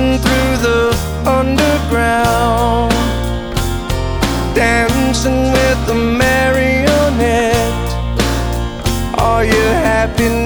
dancing through the underground, dancing with the marionette. Are you happy